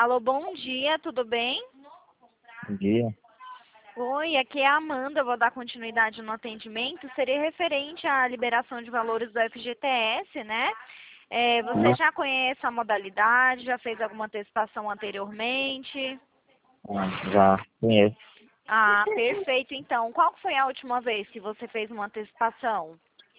Alô, bom dia, tudo bem? Bom dia. Oi, aqui é a Amanda, vou dar continuidade no atendimento. Seria referente à liberação de valores do FGTS, né? Você já conhece a modalidade, já fez alguma antecipação anteriormente? Já conheço. Ah, perfeito. Então, qual foi a última vez que você fez uma antecipação?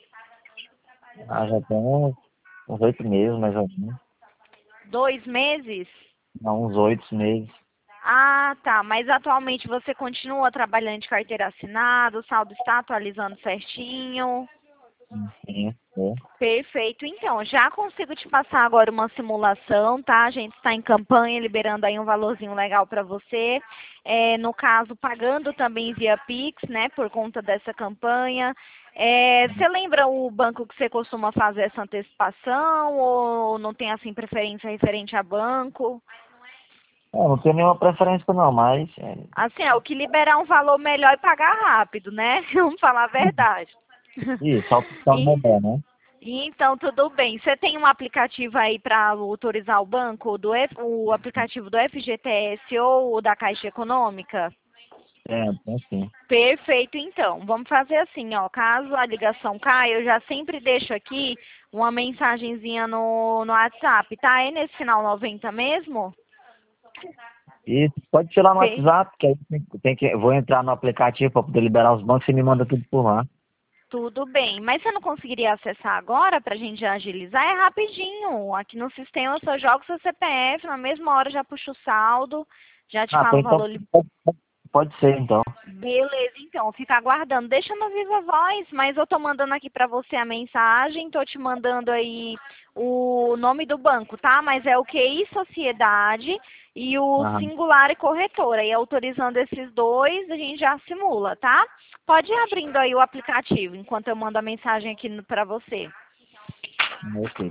Já tem uns 8 meses, mais ou menos. 2 meses? Não, uns 8 meses. Ah, tá. Mas atualmente você continua trabalhando de carteira assinada, o saldo está atualizando certinho? Sim, é. Perfeito. Então, já consigo te passar agora uma simulação, tá? A gente está em campanha, liberando aí um valorzinho legal para você. No caso, pagando também via Pix, né? Por conta dessa campanha. Você lembra o banco que você costuma fazer essa antecipação ou não tem, assim, preferência referente a banco? Não tenho nenhuma preferência não, mas Assim, o que liberar um valor melhor e pagar rápido, né? Vamos falar a verdade. isso, a opção E- melhor, né? Então, tudo bem. Você tem um aplicativo aí para autorizar o banco, o aplicativo do FGTS ou o da Caixa Econômica? Tem sim. Perfeito, então. Vamos fazer assim, ó. Caso a ligação caia, eu já sempre deixo aqui uma mensagenzinha no WhatsApp, tá? É nesse final 90 mesmo? E pode tirar no Fê? WhatsApp, que aí eu vou entrar no aplicativo para poder liberar os bancos e me manda tudo por lá. Tudo bem, mas você não conseguiria acessar agora para a gente já agilizar? É rapidinho. Aqui no sistema eu só jogo seu CPF, na mesma hora já puxo o saldo, já te falo o Então valor. pode ser então. Beleza, então, fica aguardando. Deixa no Viva Voz, mas eu tô mandando aqui para você a mensagem, tô te mandando aí o nome do banco, tá? Mas é o QI Sociedade e o Aham. Singular e Corretora. E autorizando esses dois, a gente já simula, tá? Pode ir abrindo aí o aplicativo enquanto eu mando a mensagem aqui para você. Ok.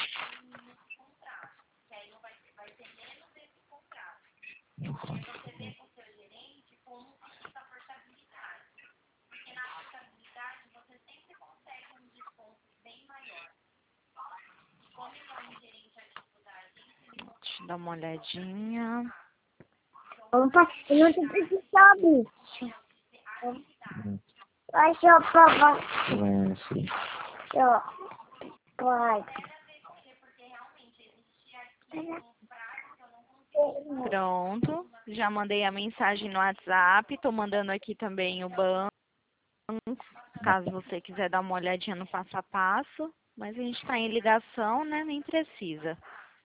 Deixa eu dar uma olhadinha. Opa, eu não tô precisando. Vai, seu papai. Sim. Seu pai. Pronto, já mandei a mensagem no WhatsApp, tô mandando aqui também o banco, caso você quiser dar uma olhadinha no passo a passo, mas a gente está em ligação, né? Nem precisa.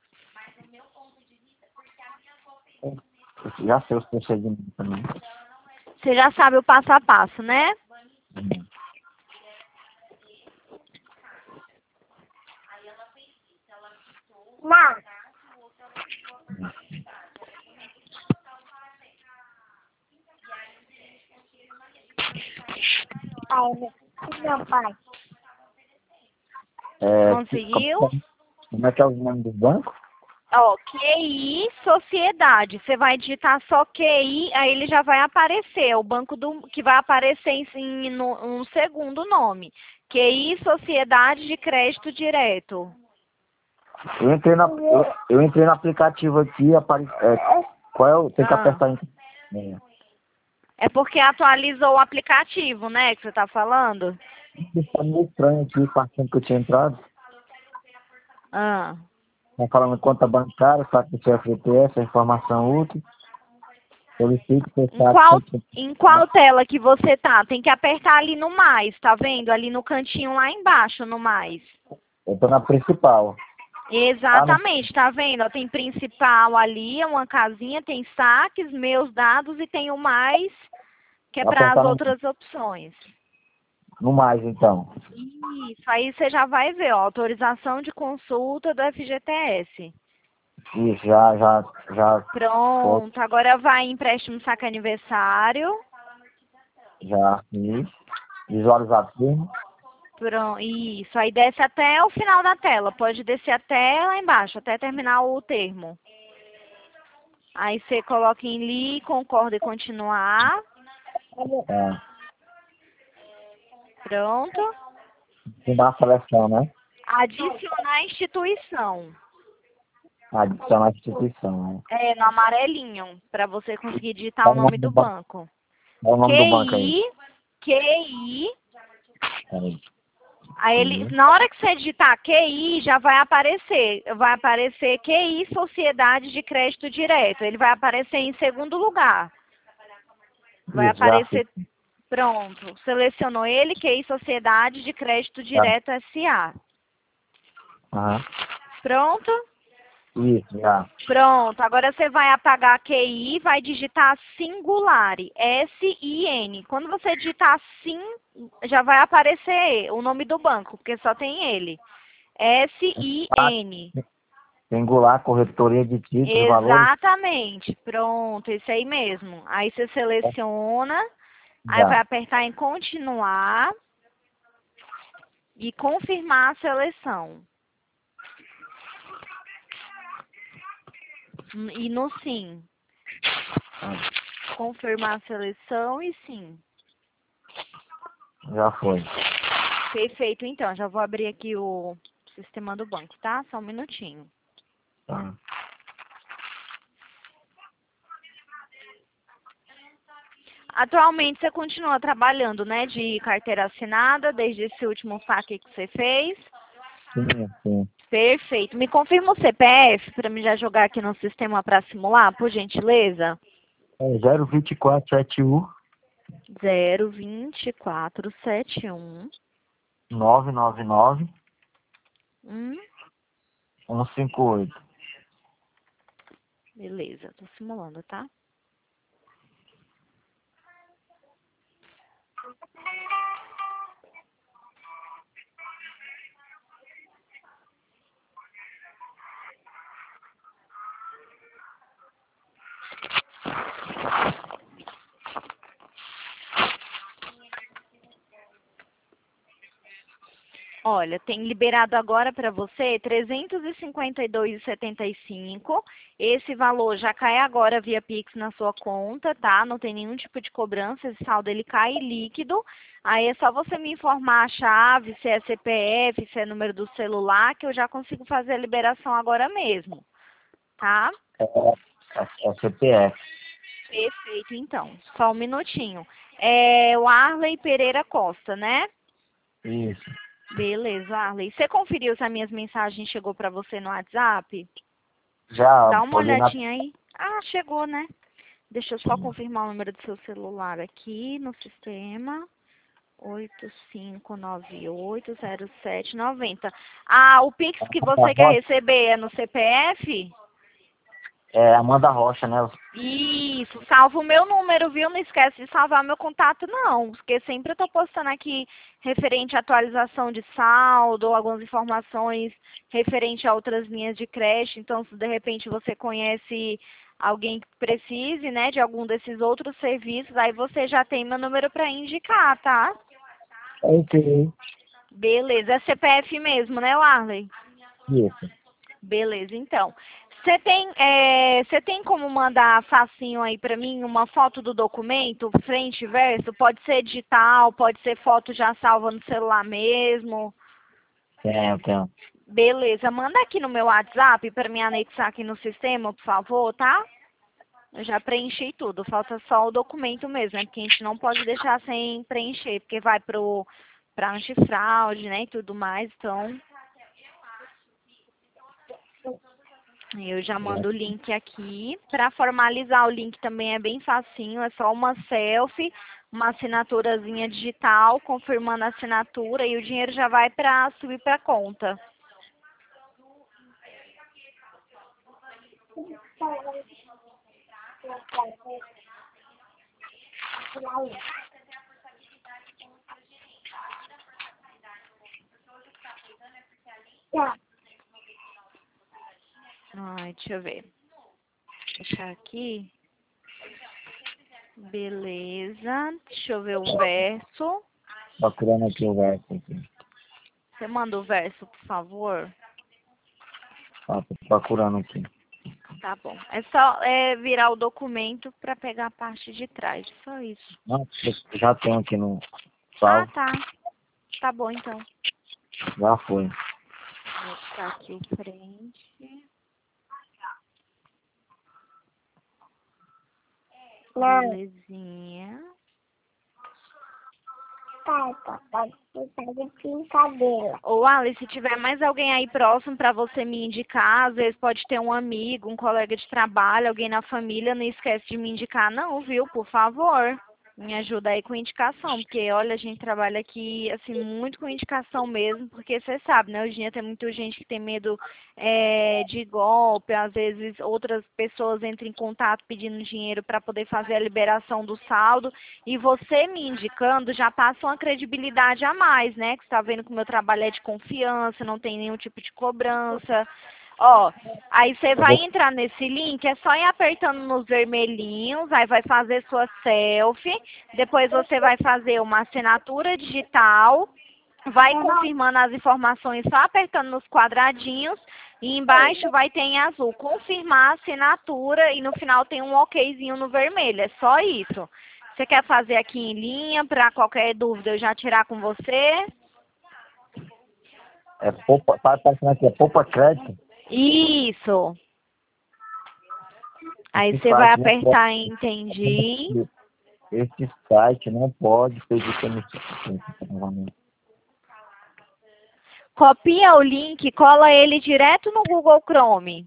Já sei os procedimentos também. Você já sabe o passo a passo, né? Não. Ai, meu pai. Conseguiu? Como é que é o nome do banco? Ó, QI Sociedade. Você vai digitar só QI, aí ele já vai aparecer. O banco que vai aparecer no um segundo nome. QI Sociedade de Crédito Direto. Eu entrei no aplicativo aqui, qual é o. Tem que Ah, apertar em. é porque atualizou o aplicativo, né, que você tá falando? Está meio estranho aqui, partindo que eu tinha entrado. Ah. Estão falando conta bancária, saco do FGTS, informação útil. Solicite seu Em saco. qual, em qual tela que você tá? Tem que apertar ali no mais, tá vendo? Ali no cantinho lá embaixo, no mais. Eu estou na principal. Não. Exatamente, tá vendo? Ó, tem principal ali, é uma casinha, tem saques, meus dados e tem o mais, que é Vou para as apertar outras opções. no mais, então. Isso, aí você já vai ver, ó, autorização de consulta do FGTS. Isso, já foi, Pronto, agora vai em empréstimo saque aniversário. já fiz. Visualizar tudo. Pronto, isso, aí desce até o final da tela, pode descer até lá embaixo, até terminar o termo. Aí você coloca em li, concorda e continuar. É, Pronto. tem uma seleção, né? Adicionar instituição. Adicionar a instituição, né? É, no amarelinho, para você conseguir digitar o Qual o nome nome do do banco? banco. Qual o nome do banco aí? QI. Peraí. Aí na hora que você digitar QI, já vai aparecer. Vai aparecer QI Sociedade de Crédito Direto. Ele vai aparecer em segundo lugar. Vai Isso, já fiz. aparecer. Pronto. Selecionou ele, QI Sociedade de Crédito Tá. Direto SA. Aham. Pronto? Isso, já. Pronto. Agora você vai apagar QI e vai digitar Singulare. SIN. Quando você digitar SIN, já vai aparecer o nome do banco, porque só tem ele. SIN. Singular, corretoria de títulos, valores. Exatamente. Pronto, esse aí mesmo. Aí você seleciona, aí Já. vai apertar em continuar e confirmar a seleção. E no sim. Confirmar a seleção e sim. Já foi. Perfeito, então. Já vou abrir aqui o sistema do banco, tá? Só um minutinho. Tá. Atualmente você continua trabalhando, né, de carteira assinada, desde esse último saque que você fez? Sim, sim. Perfeito. Me confirma o CPF para me já jogar aqui no sistema para simular, por gentileza? É 02471 02471 999 hum, 158. beleza, tô simulando, tá? Olha, tem liberado agora para você R$ 352,75. Esse valor já cai agora via Pix na sua conta, tá? Não tem nenhum tipo de cobrança, esse saldo ele cai líquido. Aí é só você me informar a chave, se é CPF, se é número do celular, que eu já consigo fazer a liberação agora mesmo, tá? É CPF. Perfeito, então. Só um minutinho. É o Arley Pereira Costa, né? Isso. Beleza, Arley. Você conferiu se as minhas mensagens chegou para você no WhatsApp? Já Dá uma olhei na. olhadinha aí. Ah, chegou, né? Deixa eu só confirmar o número do seu celular aqui no sistema. 85980790. Ah, o Pix que você quer receber é no CPF? É Amanda Rocha, né? Isso, salva o meu número, viu? Não esquece de salvar meu contato, não. Porque sempre eu tô postando aqui referente à atualização de saldo, ou algumas informações referente a outras linhas de crédito. Então, se de repente você conhece alguém que precise, né, de algum desses outros serviços, aí você já tem meu número para indicar, tá? Ok. Beleza, é CPF mesmo, né, Warley? Isso. Beleza, então. Você tem como mandar facinho aí pra mim uma foto do documento, frente e verso? Pode ser digital, pode ser foto já salva no celular mesmo. Tenho. Beleza, manda aqui no meu WhatsApp para me anexar aqui no sistema, por favor, tá? Eu já preenchi tudo, falta só o documento mesmo, né? Porque a gente não pode deixar sem preencher, porque vai pra antifraude, né, e tudo mais, então... Eu já mando o link aqui. Para formalizar o link também é bem facinho, é só uma selfie, uma assinaturazinha digital, confirmando a assinatura e o dinheiro já vai para subir para a conta. Tá. Ai, deixa eu ver. Deixar aqui. Beleza. Deixa eu ver o verso. Procurando aqui o verso aqui. Você manda o verso, por favor? Tô procurando aqui. Tá bom. É só virar o documento para pegar a parte de trás. Só isso. Não, eu já tenho aqui no Ah, salvo. tá. Tá bom, então. Já foi. Vou botar aqui o frente. Não. Belezinha. Tá, papai, você tá de brincadeira. Ô, Alice, se tiver mais alguém aí próximo para você me indicar, às vezes pode ter um amigo, um colega de trabalho, alguém na família, não esquece de me indicar não, viu? Por favor. Me ajuda aí com indicação, porque olha, a gente trabalha aqui, assim, muito com indicação mesmo, porque você sabe, né? Hoje em dia tem muita gente que tem medo de golpe, às vezes outras pessoas entram em contato pedindo dinheiro para poder fazer a liberação do saldo, e você me indicando já passa uma credibilidade a mais, né? Que você está vendo que o meu trabalho é de confiança, não tem nenhum tipo de cobrança. Ó, aí você vai entrar nesse link, é só ir apertando nos vermelhinhos, aí vai fazer sua selfie, depois você vai fazer uma assinatura digital, vai confirmando as informações só apertando nos quadradinhos, e embaixo vai ter em azul, confirmar a assinatura, e no final tem um okzinho no vermelho, é só isso. Você quer fazer aqui em linha, para qualquer dúvida eu já tirar com você? É poupa, tá aparecendo aqui, é poupa crédito. Isso. Aí Esse você vai site não apertar em entendi. pode, esse site não pode pedir permissão. Copia o link, cola ele direto no Google Chrome.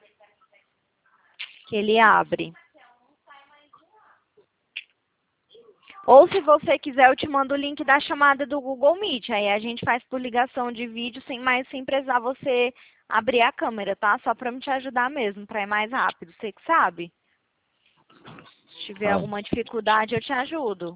Que ele abre. Ou se você quiser, eu te mando o link da chamada do Google Meet. Aí a gente faz por ligação de vídeo sem precisar você abrir a câmera, tá? Só pra me te ajudar mesmo, pra ir mais rápido. Você que sabe. Se tiver alguma dificuldade, eu te ajudo.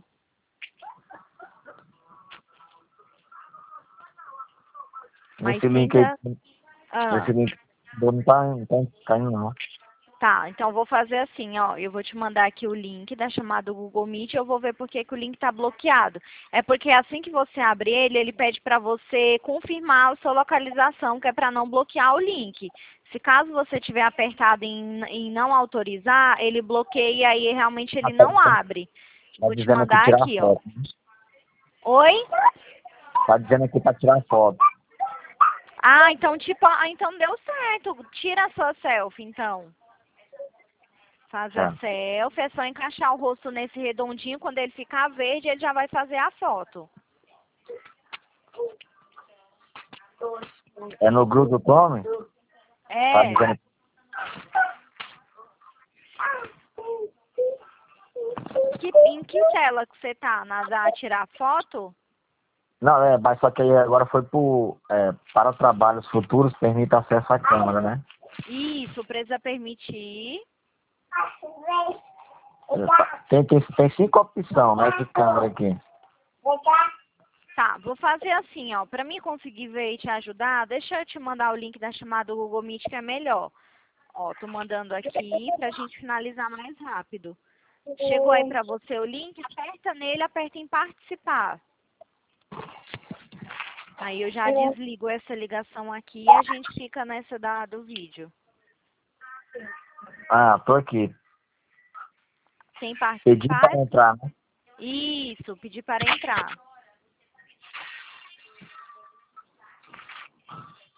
Mas Esse link aí, Ah, esse link não tá caindo não. tá, então eu vou fazer assim, ó. Eu vou te mandar aqui o link da chamada do Google Meet. Eu vou ver por que que o link tá bloqueado. É porque assim que você abre ele, ele pede pra você confirmar a sua localização, que é pra não bloquear o link. Se caso você tiver apertado em não autorizar, ele bloqueia e aí realmente ele não abre. Tá Vou te dizendo aqui mandar tirar aqui, ó. foto. Oi? Tá dizendo aqui pra tirar foto. Ah, então tipo, então deu certo. Tira a sua selfie, então. Faz a Tá. selfie, é só encaixar o rosto nesse redondinho. Quando ele ficar verde, ele já vai fazer a foto. É no grupo do Tommy? Tá É. dizendo. Em que tela que você tá? Na da tirar foto? Não, mas só que aí agora foi para trabalhos futuros, permite acesso à câmera, né? Isso, precisa permitir. Tem 5 opções, né, de câmera aqui. Tá, vou fazer assim, ó. Pra mim conseguir ver e te ajudar, deixa eu te mandar o link da chamada do Google Meet, que é melhor. Ó, tô mandando aqui pra gente finalizar mais rápido. Chegou aí pra você o link, aperta nele, aperta em participar. Aí eu já desligo essa ligação aqui e a gente fica nessa do vídeo. Ah, tô aqui. Sem Pedi participar? para entrar, né? Isso, pedir para entrar.